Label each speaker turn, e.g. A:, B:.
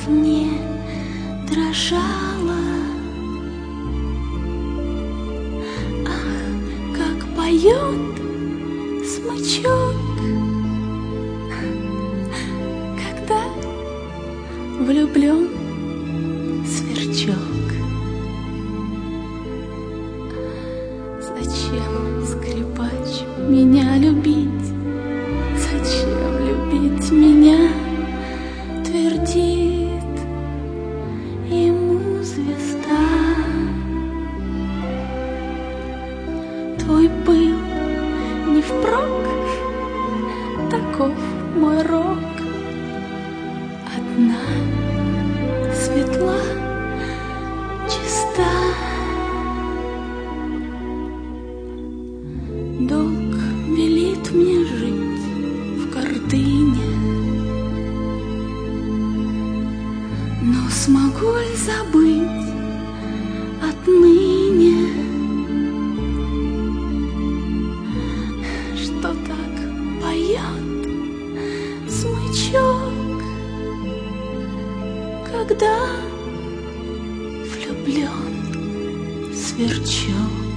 A: не дрожала. Ах, как поет смычок, когда влюблен сверчок. Зачем, скрипач, меня любить? Зачем любить меня? Твердит ему звезда. Твой пыл не впрок, таков мой рок. Одна светла, чиста. Долг велит мне жить в гордыне, но смогу ли забыть отныне, что так поет смычок, когда влюблен сверчок?